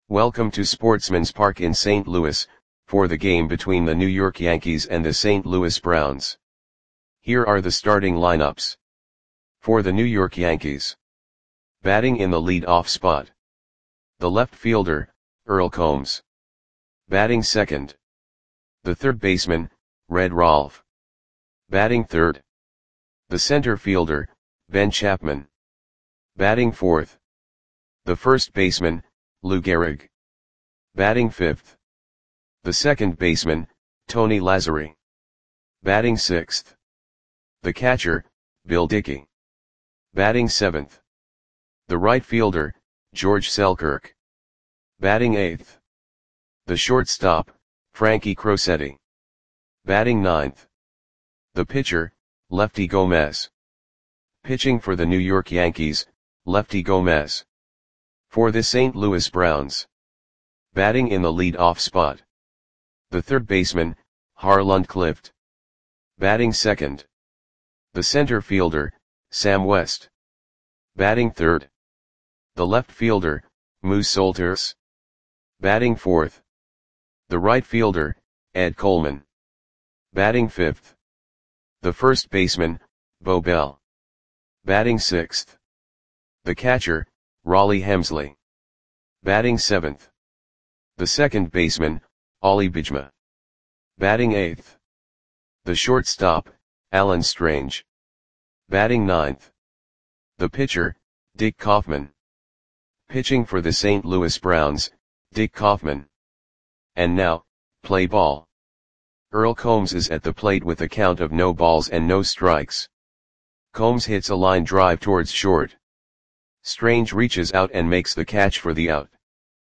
Welcome to Sportsman's Park in St. Louis, for the game between the New York Yankees and the St. Louis Browns. Here are the starting lineups. For the New York Yankees. Batting in the lead-off spot. The left fielder, Earl Combs. Batting second. The third baseman, Red Rolfe. Batting third. The center fielder, Ben Chapman. Batting fourth. The first baseman, Lou Gehrig. Batting fifth. The second baseman, Tony Lazzeri. Batting sixth. The catcher, Bill Dickey. Batting seventh. The right fielder, George Selkirk. Batting eighth. The shortstop, Frankie Crosetti. Batting ninth. The pitcher, Lefty Gomez. Pitching for the New York Yankees, Lefty Gomez. For the St. Louis Browns. Batting in the lead-off spot. The third baseman, Harland Clift. Batting second. The center fielder, Sam West. Batting third. The left fielder, Moose Solters. Batting fourth. The right fielder, Ed Coleman. Batting fifth. The first baseman, Bo Bell. Batting sixth. The catcher, Rollie Hemsley. Batting seventh. The second baseman, Ollie Bijma. Batting eighth. The shortstop, Alan Strange. Batting ninth. The pitcher, Dick Kaufman. Pitching for the St. Louis Browns, Dick Kaufman. And now, play ball. Earl Combs is at the plate with a count of no balls and no strikes. Combs hits a line drive towards short. Strange reaches out and makes the catch for the out.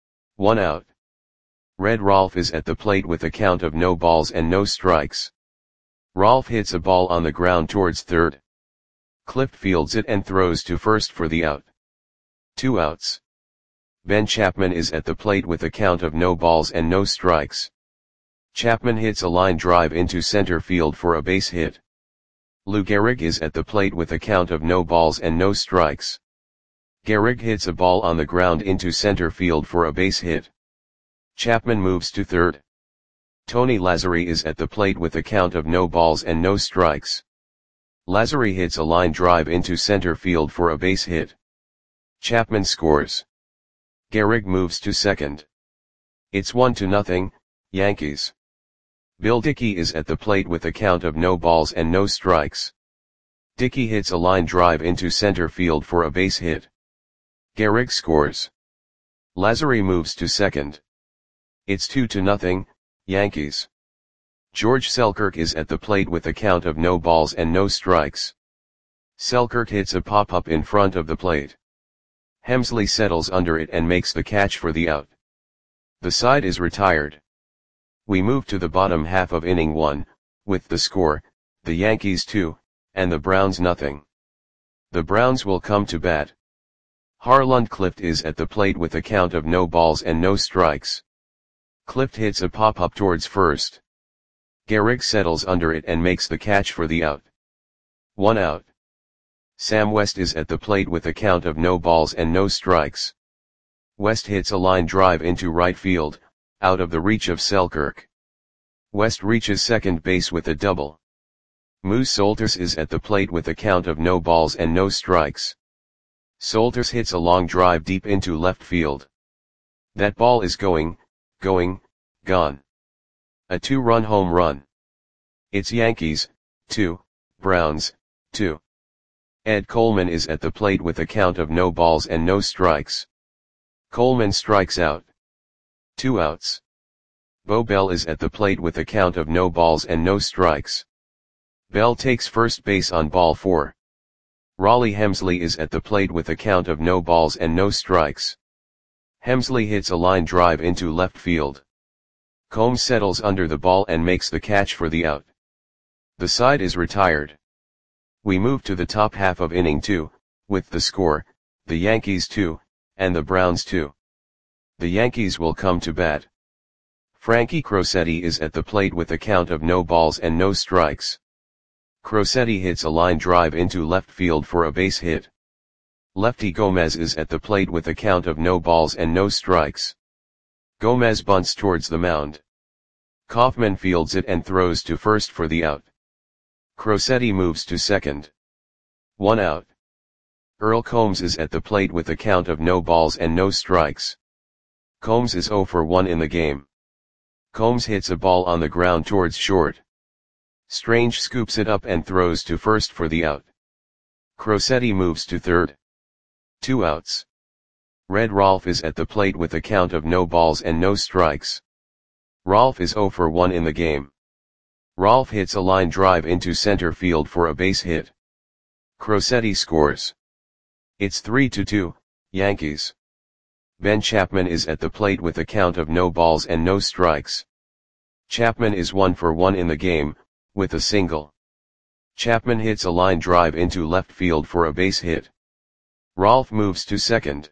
1 out. Red Rolfe is at the plate with a count of no balls and no strikes. Rolfe hits a ball on the ground towards third. Clift fields it and throws to first for the out. 2 outs. Ben Chapman is at the plate with a count of no balls and no strikes. Chapman hits a line drive into center field for a base hit. Lou Gehrig is at the plate with a count of no balls and no strikes. Gehrig hits a ball on the ground into center field for a base hit. Chapman moves to third. Tony Lazzeri is at the plate with a count of no balls and no strikes. Lazzeri hits a line drive into center field for a base hit. Chapman scores. Gehrig moves to second. It's 1-0, Yankees. Bill Dickey is at the plate with a count of no balls and no strikes. Dickey hits a line drive into center field for a base hit. Gehrig scores. Lazzeri moves to second. It's 2-0, Yankees. George Selkirk is at the plate with a count of no balls and no strikes. Selkirk hits a pop-up in front of the plate. Hemsley settles under it and makes the catch for the out. The side is retired. We move to the bottom half of inning 1, with the score, the Yankees 2, and the Browns 0. The Browns will come to bat. Harland Clift is at the plate with a count of no balls and no strikes. Clift hits a pop-up towards first. Gehrig settles under it and makes the catch for the out. 1 out. Sam West is at the plate with a count of no balls and no strikes. West hits a line drive into right field, out of the reach of Selkirk. West reaches second base with a double. Moose Solters is at the plate with a count of no balls and no strikes. Solters hits a long drive deep into left field. That ball is gone. A 2-run home run. It's Yankees, 2, Browns, 2. Ed Coleman is at the plate with a count of no balls and no strikes. Coleman strikes out. 2 outs. Bo Bell is at the plate with a count of no balls and no strikes. Bell takes first base on ball 4. Rollie Hemsley is at the plate with a count of no balls and no strikes. Hemsley hits a line drive into left field. Combs settles under the ball and makes the catch for the out. The side is retired. We move to the top half of inning 2, with the score, the Yankees 2, and the Browns 2. The Yankees will come to bat. Frankie Crosetti is at the plate with a count of no balls and no strikes. Crosetti hits a line drive into left field for a base hit. Lefty Gomez is at the plate with a count of no balls and no strikes. Gomez bunts towards the mound. Kaufman fields it and throws to first for the out. Crosetti moves to second. 1 out. Earl Combs is at the plate with a count of no balls and no strikes. Combs is 0 for 1 in the game. Combs hits a ball on the ground towards short. Strange scoops it up and throws to first for the out. Crosetti moves to third. 2 outs. Red Rolfe is at the plate with a count of no balls and no strikes. Rolfe is 0 for 1 in the game. Rolfe hits a line drive into center field for a base hit. Crosetti scores. It's 3-2, Yankees. Ben Chapman is at the plate with a count of no balls and no strikes. Chapman is 1 for 1 in the game, with a single. Chapman hits a line drive into left field for a base hit. Rolfe moves to second.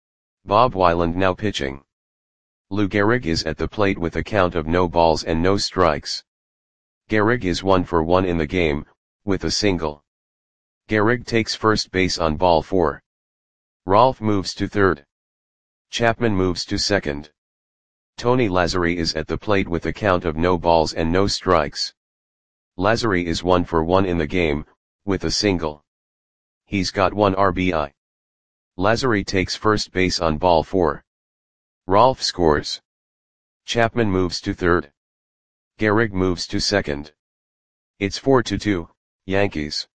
Bob Weiland now pitching. Lou Gehrig is at the plate with a count of no balls and no strikes. Gehrig is 1 for 1 in the game, with a single. Gehrig takes first base on ball 4. Rolfe moves to third. Chapman moves to second. Tony Lazzeri is at the plate with a count of no balls and no strikes. Lazzeri is 1 for 1 in the game, with a single. He's got 1 RBI. Lazzeri takes first base on ball 4. Rolfe scores. Chapman moves to third. Gehrig moves to second. It's 4-2, Yankees.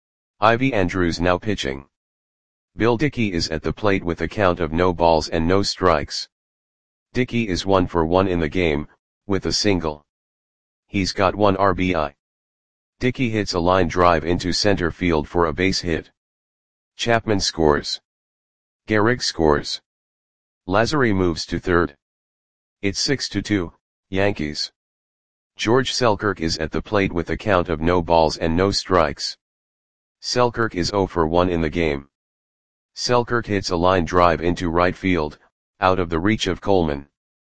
Ivy Andrews now pitching. Bill Dickey is at the plate with a count of no balls and no strikes. Dickey is 1 for 1 in the game, with a single. He's got 1 RBI. Dickey hits a line drive into center field for a base hit. Chapman scores. Gehrig scores. Lazzeri moves to third. It's 6-2, Yankees. George Selkirk is at the plate with a count of no balls and no strikes. Selkirk is 0 for 1 in the game. Selkirk hits a line drive into right field, out of the reach of Coleman.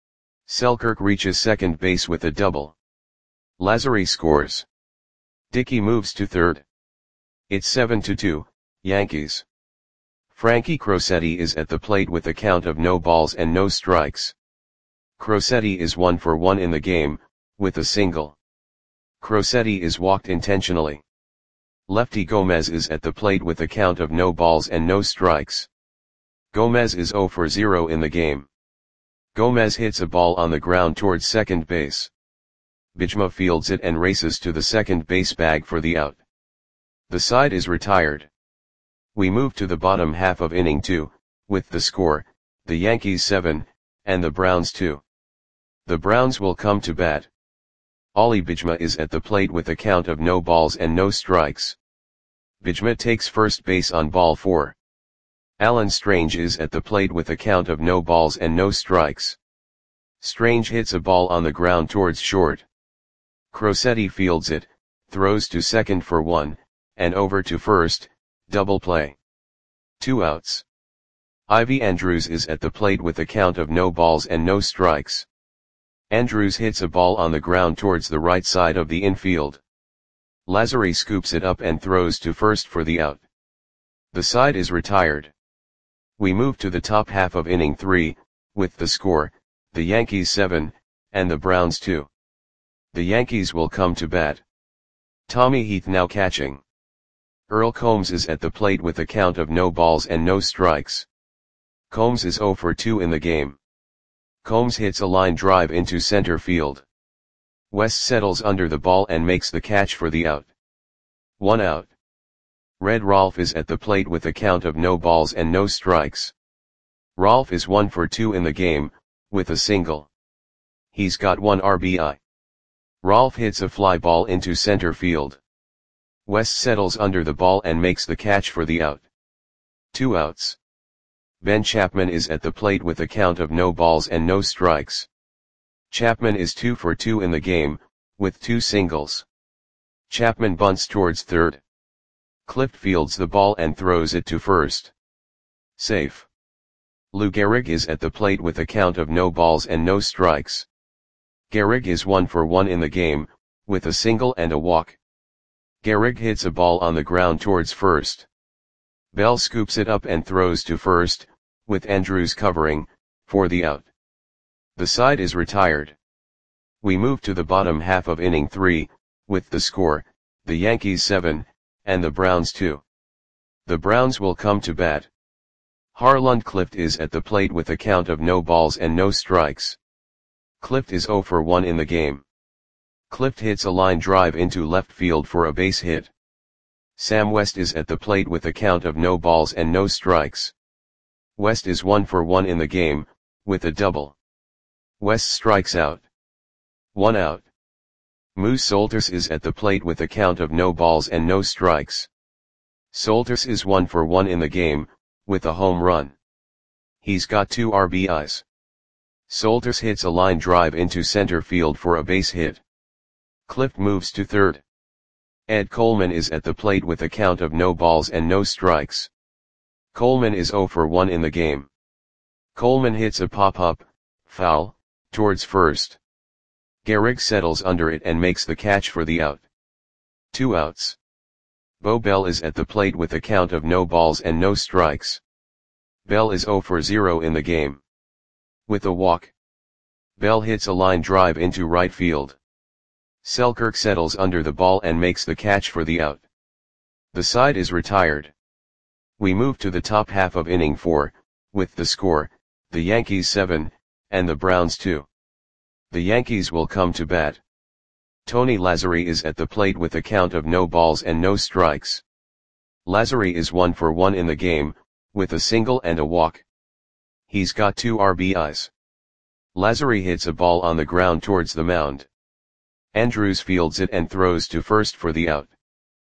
Selkirk reaches second base with a double. Lazzeri scores. Dickey moves to third. It's 7-2, Yankees. Frankie Crosetti is at the plate with a count of no balls and no strikes. Crosetti is 1 for 1 in the game, with a single. Crosetti is walked intentionally. Lefty Gomez is at the plate with a count of no balls and no strikes. Gomez is 0 for 0 in the game. Gomez hits a ball on the ground towards second base. Bichma fields it and races to the second base bag for the out. The side is retired. We move to the bottom half of inning 2, with the score, the Yankees 7, and the Browns 2. The Browns will come to bat. Ollie Bichma is at the plate with a count of no balls and no strikes. Bichma takes first base on ball 4. Alan Strange is at the plate with a count of no balls and no strikes. Strange hits a ball on the ground towards short. Crosetti fields it, throws to second for 1, and over to first, double play. 2 outs. Ivy Andrews is at the plate with a count of no balls and no strikes. Andrews hits a ball on the ground towards the right side of the infield. Lazzeri scoops it up and throws to first for the out. The side is retired. We move to the top half of inning 3, with the score, the Yankees 7, and the Browns 2. The Yankees will come to bat. Tommy Heath now catching. Earl Combs is at the plate with a count of no balls and no strikes. Combs is 0 for 2 in the game. Combs hits a line drive into center field. West settles under the ball and makes the catch for the out. 1 out. Red Rolfe is at the plate with a count of no balls and no strikes. Rolfe is 1 for 2 in the game, with a single. He's got 1 RBI. Rolfe hits a fly ball into center field. West settles under the ball and makes the catch for the out. 2 outs. Ben Chapman is at the plate with a count of no balls and no strikes. Chapman is 2 for 2 in the game, with 2 singles. Chapman bunts towards third. Clift fields the ball and throws it to first. Safe. Lou Gehrig is at the plate with a count of no balls and no strikes. Gehrig is 1 for 1 in the game, with a single and a walk. Gehrig hits a ball on the ground towards first. Bell scoops it up and throws to first, with Andrews covering, for the out. The side is retired. We move to the bottom half of inning 3, with the score, the Yankees 7, and the Browns 2. The Browns will come to bat. Harland Clift is at the plate with a count of no balls and no strikes. Clift is 0 for 1 in the game. Clift hits a line drive into left field for a base hit. Sam West is at the plate with a count of no balls and no strikes. West is 1 for 1 in the game, with a double. West strikes out. 1 out. Moose Solters is at the plate with a count of no balls and no strikes. Solters is 1 for 1 in the game, with a home run. He's got 2 RBIs. Solters hits a line drive into center field for a base hit. Clift moves to third. Ed Coleman is at the plate with a count of no balls and no strikes. Coleman is 0 for 1 in the game. Coleman hits a pop-up, foul, towards first. Gehrig settles under it and makes the catch for the out. 2 outs. Bo Bell is at the plate with a count of no balls and no strikes. Bell is 0 for 0 in the game. With a walk. Bell hits a line drive into right field. Selkirk settles under the ball and makes the catch for the out. The side is retired. We move to the top half of inning 4, with the score, the Yankees 7, and the Browns 2. The Yankees will come to bat. Tony Lazzeri is at the plate with a count of no balls and no strikes. Lazzeri is 1 for 1 in the game, with a single and a walk. He's got 2 RBIs. Lazzeri hits a ball on the ground towards the mound. Andrews fields it and throws to first for the out.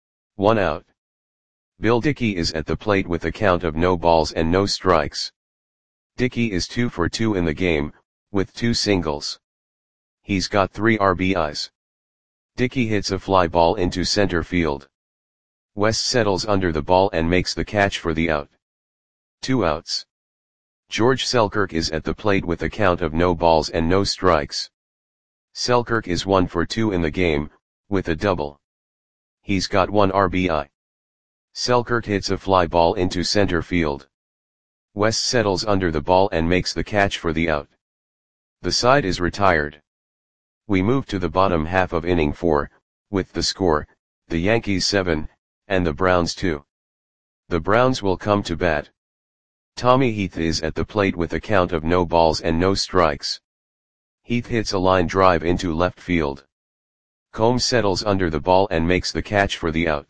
1 out. Bill Dickey is at the plate with a count of no balls and no strikes. Dickey is 2 for 2 in the game, with 2 singles. He's got 3 RBIs. Dickey hits a fly ball into center field. West settles under the ball and makes the catch for the out. 2 outs. George Selkirk is at the plate with a count of no balls and no strikes. Selkirk is 1 for 2 in the game, with a double. He's got 1 RBI. Selkirk hits a fly ball into center field. West settles under the ball and makes the catch for the out. The side is retired. We move to the bottom half of inning 4, with the score, the Yankees 7, and the Browns 2. The Browns will come to bat. Tommy Heath is at the plate with a count of no balls and no strikes. Heath hits a line drive into left field. Combs settles under the ball and makes the catch for the out.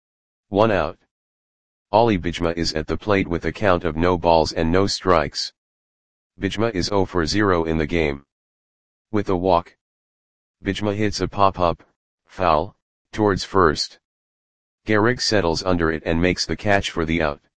1 out. Ollie Bijma is at the plate with a count of no balls and no strikes. Bijma is 0 for 0 in the game. With a walk. Bijma hits a pop-up, foul, towards first. Gehrig settles under it and makes the catch for the out.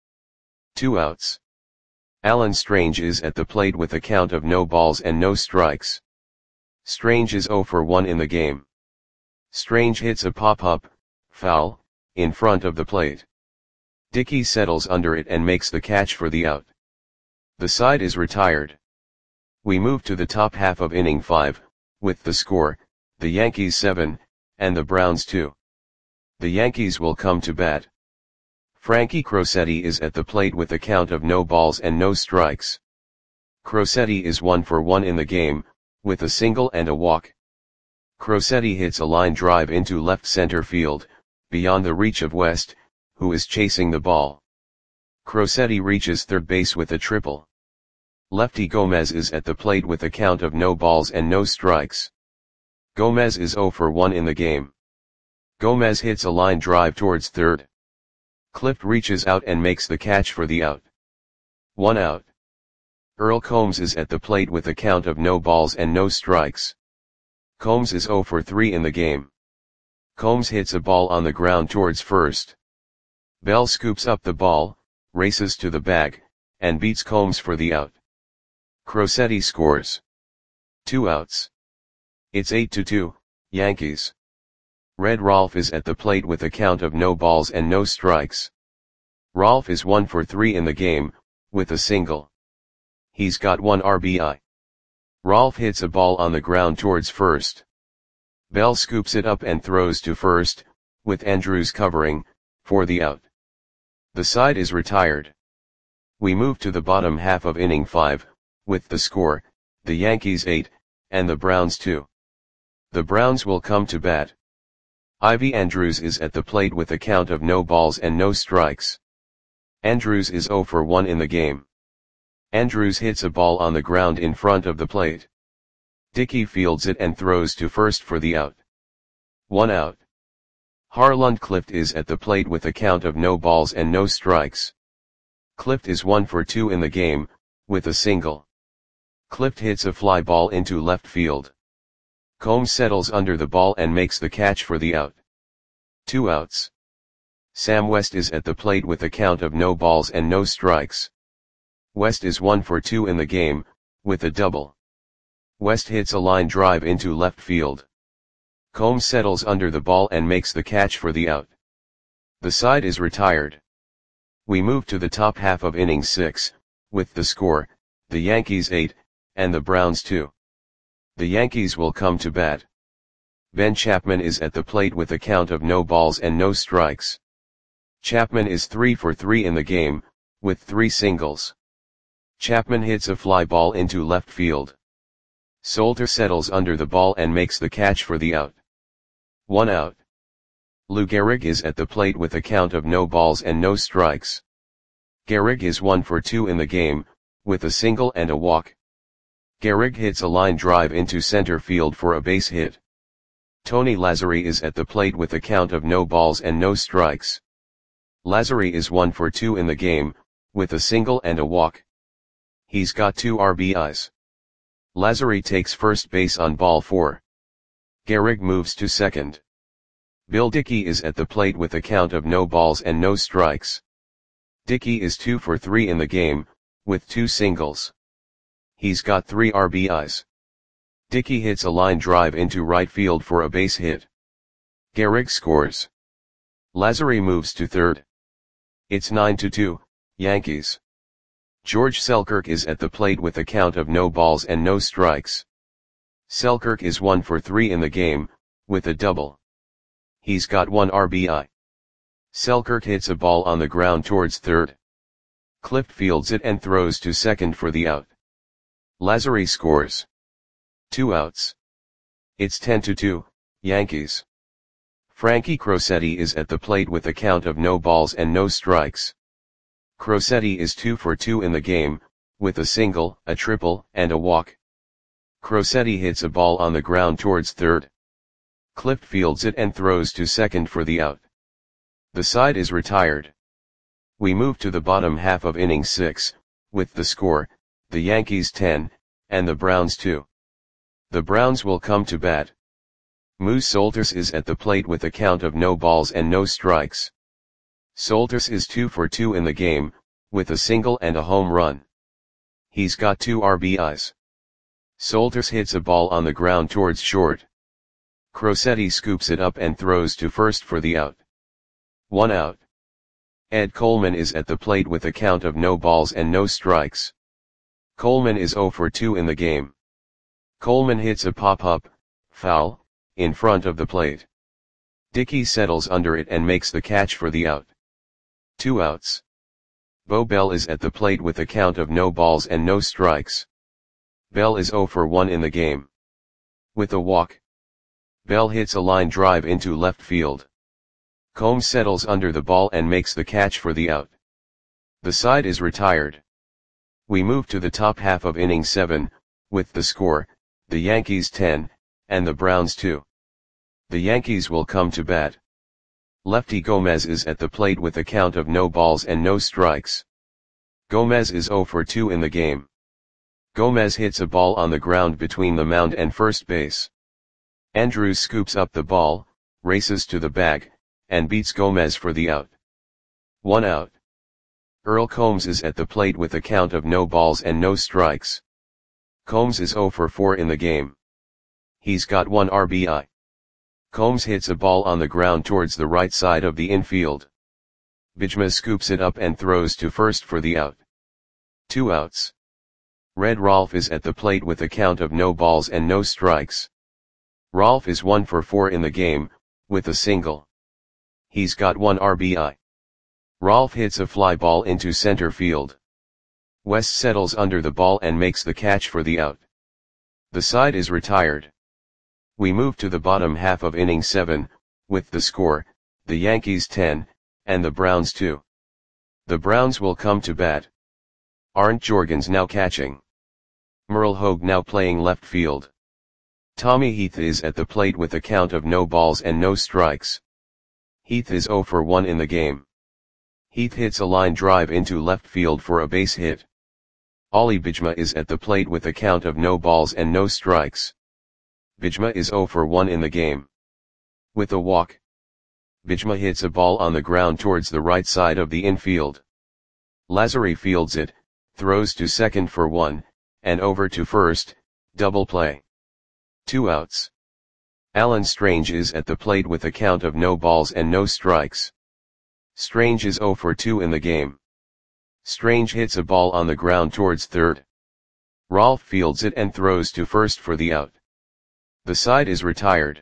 2 outs. Alan Strange is at the plate with a count of no balls and no strikes. Strange is 0 for 1 in the game. Strange hits a pop-up, foul, in front of the plate. Dickey settles under it and makes the catch for the out. The side is retired. We move to the top half of inning 5, with the score, the Yankees 7, and the Browns 2. The Yankees will come to bat. Frankie Crosetti is at the plate with a count of no balls and no strikes. Crosetti is 1 for 1 in the game, with a single and a walk. Crosetti hits a line drive into left center field, beyond the reach of West, who is chasing the ball. Crosetti reaches third base with a triple. Lefty Gomez is at the plate with a count of no balls and no strikes. Gomez is 0 for 1 in the game. Gomez hits a line drive towards third. Clift reaches out and makes the catch for the out. 1 out. Earl Combs is at the plate with a count of no balls and no strikes. Combs is 0 for 3 in the game. Combs hits a ball on the ground towards first. Bell scoops up the ball, races to the bag, and beats Combs for the out. Crosetti scores. 2 outs. It's 8-2, Yankees. Red Rolfe is at the plate with a count of no balls and no strikes. Rolfe is 1 for 3 in the game, with a single. He's got 1 RBI. Rolfe hits a ball on the ground towards first. Bell scoops it up and throws to first, with Andrews covering, for the out. The side is retired. We move to the bottom half of inning 5, with the score, the Yankees 8, and the Browns 2. The Browns will come to bat. Ivy Andrews is at the plate with a count of no balls and no strikes. Andrews is 0 for 1 in the game. Andrews hits a ball on the ground in front of the plate. Dickey fields it and throws to first for the out. 1 out. Harland Clift is at the plate with a count of no balls and no strikes. Clift is 1 for 2 in the game, with a single. Clift hits a fly ball into left field. Combs settles under the ball and makes the catch for the out. 2 outs. Sam West is at the plate with a count of no balls and no strikes. West is 1 for 2 in the game, with a double. West hits a line drive into left field. Combs settles under the ball and makes the catch for the out. The side is retired. We move to the top half of inning 6, with the score, the Yankees 8, and the Browns 2. The Yankees will come to bat. Ben Chapman is at the plate with a count of no balls and no strikes. Chapman is 3 for 3 in the game, with 3 singles. Chapman hits a fly ball into left field. Solter settles under the ball and makes the catch for the out. 1 out. Lou Gehrig is at the plate with a count of no balls and no strikes. Gehrig is 1 for 2 in the game, with a single and a walk. Gehrig hits a line drive into center field for a base hit. Tony Lazzeri is at the plate with a count of no balls and no strikes. Lazzeri is 1 for 2 in the game, with a single and a walk. He's got 2 RBIs. Lazzeri takes first base on ball 4. Gehrig moves to second. Bill Dickey is at the plate with a count of no balls and no strikes. Dickey is 2 for 3 in the game, with 2 singles. He's got 3 RBIs. Dickey hits a line drive into right field for a base hit. Gehrig scores. Lazzeri moves to third. It's 9-2, Yankees. George Selkirk is at the plate with a count of no balls and no strikes. Selkirk is 1 for 3 in the game, with a double. He's got 1 RBI. Selkirk hits a ball on the ground towards third. Clift fields it and throws to second for the out. Lazzeri scores. 2 outs. It's 10-2, Yankees. Frankie Crosetti is at the plate with a count of no balls and no strikes. Crosetti is 2 for 2 in the game, with a single, a triple, and a walk. Crosetti hits a ball on the ground towards third. Clift fields it and throws to second for the out. The side is retired. We move to the bottom half of inning 6, with the score, the Yankees 10, and the Browns 2. The Browns will come to bat. Moose Solters is at the plate with a count of no balls and no strikes. Solters is 2 for 2 in the game, with a single and a home run. He's got 2 RBIs. Solters hits a ball on the ground towards short. Crosetti scoops it up and throws to first for the out. 1 out. Ed Coleman is at the plate with a count of no balls and no strikes. Coleman is 0 for 2 in the game. Coleman hits a pop-up, foul, in front of the plate. Dickey settles under it and makes the catch for the out. 2 outs. Bo Bell is at the plate with a count of no balls and no strikes. Bell is 0 for 1 in the game. With a walk. Bell hits a line drive into left field. Combs settles under the ball and makes the catch for the out. The side is retired. We move to the top half of inning 7, with the score, the Yankees 10, and the Browns 2. The Yankees will come to bat. Lefty Gomez is at the plate with a count of no balls and no strikes. Gomez is 0 for 2 in the game. Gomez hits a ball on the ground between the mound and first base. Andrews scoops up the ball, races to the bag, and beats Gomez for the out. 1 out. Earl Combs is at the plate with a count of no balls and no strikes. Combs is 0 for 4 in the game. He's got 1 RBI. Combs hits a ball on the ground towards the right side of the infield. Bijma scoops it up and throws to first for the out. 2 outs. Red Rolfe is at the plate with a count of no balls and no strikes. Rolfe is 1 for 4 in the game, with a single. He's got 1 RBI. Rolfe hits a fly ball into center field. West settles under the ball and makes the catch for the out. The side is retired. We move to the bottom half of inning 7, with the score, the Yankees 10, and the Browns 2. The Browns will come to bat. Arndt Jorgens now catching. Merle Hogue now playing left field. Tommy Heath is at the plate with a count of no balls and no strikes. Heath is 0 for 1 in the game. Heath hits a line drive into left field for a base hit. Ollie Bijma is at the plate with a count of no balls and no strikes. Bijma is 0 for 1 in the game. With a walk, Bijma hits a ball on the ground towards the right side of the infield. Lazary fields it, throws to second for 1, and over to first, double play. 2 outs. Alan Strange is at the plate with a count of no balls and no strikes. Strange is 0 for 2 in the game. Strange hits a ball on the ground towards third. Rolfe fields it and throws to first for the out. The side is retired.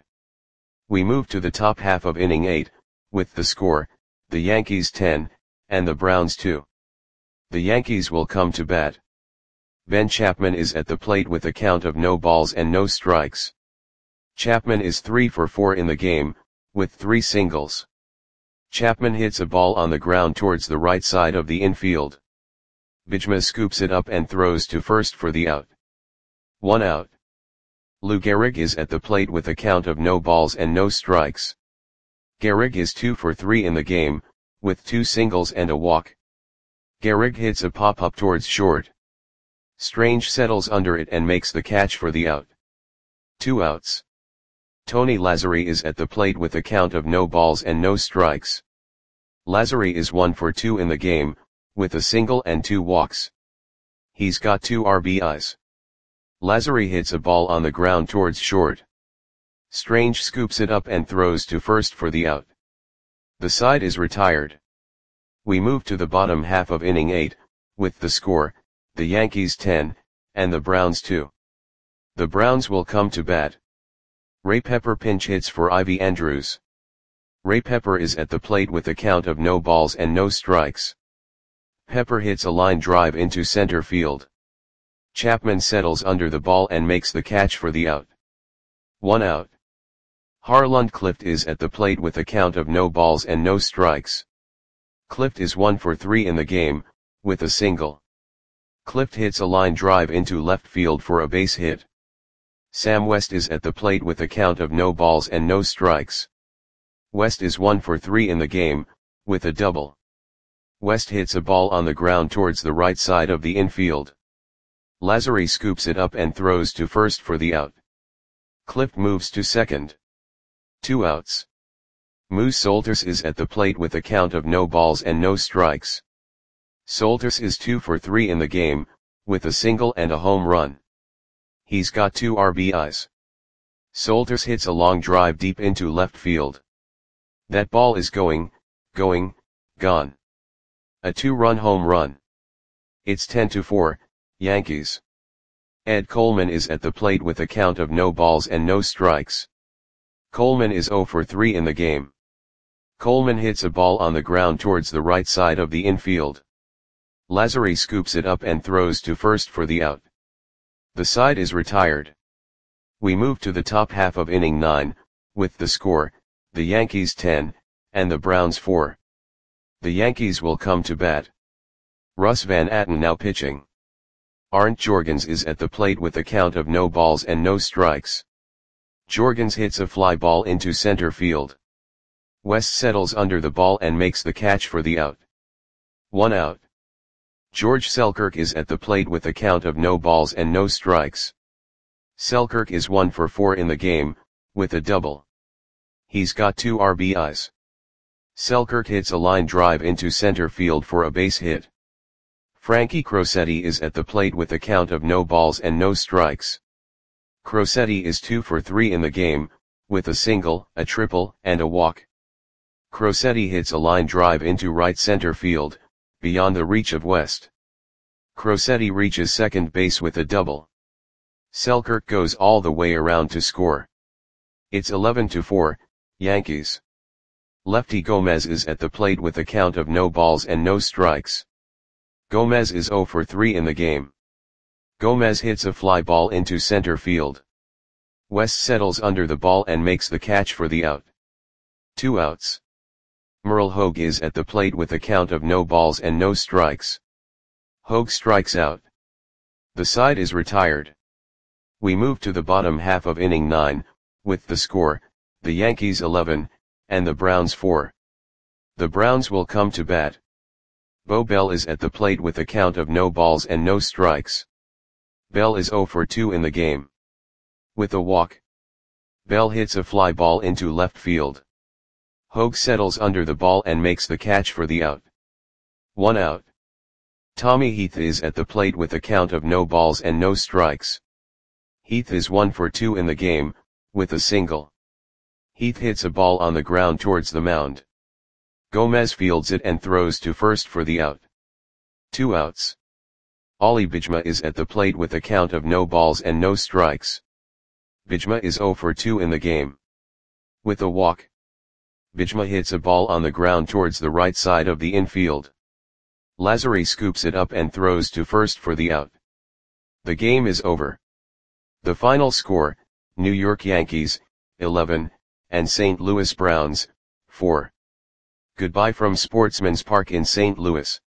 We move to the top half of inning 8, with the score, the Yankees 10, and the Browns 2. The Yankees will come to bat. Ben Chapman is at the plate with a count of no balls and no strikes. Chapman is 3 for 4 in the game, with 3 singles. Chapman hits a ball on the ground towards the right side of the infield. Bijma scoops it up and throws to first for the out. 1 out. Lou Gehrig is at the plate with a count of no balls and no strikes. Gehrig is 2 for 3 in the game, with 2 singles and a walk. Gehrig hits a pop-up towards short. Strange settles under it and makes the catch for the out. 2 outs. Tony Lazary is at the plate with a count of no balls and no strikes. Lazary is 1 for 2 in the game, with a single and 2 walks. He's got 2 RBIs. Lazary hits a ball on the ground towards short. Strange scoops it up and throws to first for the out. The side is retired. We move to the bottom half of inning 8, with the score, the Yankees 10, and the Browns 2. The Browns will come to bat. Ray Pepper pinch hits for Ivy Andrews. Ray Pepper is at the plate with a count of no balls and no strikes. Pepper hits a line drive into center field. Chapman settles under the ball and makes the catch for the out. 1 out. Harland Clift is at the plate with a count of no balls and no strikes. Clift is 1 for 3 in the game, with a single. Clift hits a line drive into left field for a base hit. Sam West is at the plate with a count of no balls and no strikes. West is 1 for 3 in the game, with a double. West hits a ball on the ground towards the right side of the infield. Lazary scoops it up and throws to first for the out. Clift moves to second. 2 outs. Moose Solters is at the plate with a count of no balls and no strikes. Solters is 2 for 3 in the game, with a single and a home run. He's got 2 RBIs. Solters hits a long drive deep into left field. That ball is gone. A 2-run home run. It's 10-4, Yankees. Ed Coleman is at the plate with a count of no balls and no strikes. Coleman is 0 for 3 in the game. Coleman hits a ball on the ground towards the right side of the infield. Lazary scoops it up and throws to first for the out. The side is retired. We move to the top half of inning 9, with the score, the Yankees 10, and the Browns 4. The Yankees will come to bat. Russ Van Atten now pitching. Arndt Jorgens is at the plate with a count of no balls and no strikes. Jorgens hits a fly ball into center field. West settles under the ball and makes the catch for the out. 1 out. George Selkirk is at the plate with a count of no balls and no strikes. Selkirk is 1 for 4 in the game, with a double. He's got 2 RBIs. Selkirk hits a line drive into center field for a base hit. Frankie Crosetti is at the plate with a count of no balls and no strikes. Crosetti is 2 for 3 in the game, with a single, a triple, and a walk. Crosetti hits a line drive into right center field, beyond the reach of West. Crosetti reaches second base with a double. Selkirk goes all the way around to score. It's 11-4, Yankees. Lefty Gomez is at the plate with a count of no balls and no strikes. Gomez is 0 for 3 in the game. Gomez hits a fly ball into center field. West settles under the ball and makes the catch for the out. 2 outs. Merle Hogue is at the plate with a count of no balls and no strikes. Hogue strikes out. The side is retired. We move to the bottom half of inning 9, with the score, the Yankees 11, and the Browns 4. The Browns will come to bat. Bo Bell is at the plate with a count of no balls and no strikes. Bell is 0 for 2 in the game. With a walk, Bell hits a fly ball into left field. Hogue settles under the ball and makes the catch for the out. 1 out. Tommy Heath is at the plate with a count of no balls and no strikes. Heath is 1 for 2 in the game, with a single. Heath hits a ball on the ground towards the mound. Gomez fields it and throws to first for the out. 2 outs. Ollie Bijma is at the plate with a count of no balls and no strikes. Bijma is 0 for 2 in the game. With a walk, Bijma hits a ball on the ground towards the right side of the infield. Lazary scoops it up and throws to first for the out. The game is over. The final score, New York Yankees, 11, and St. Louis Browns, 4. Goodbye from Sportsman's Park in St. Louis.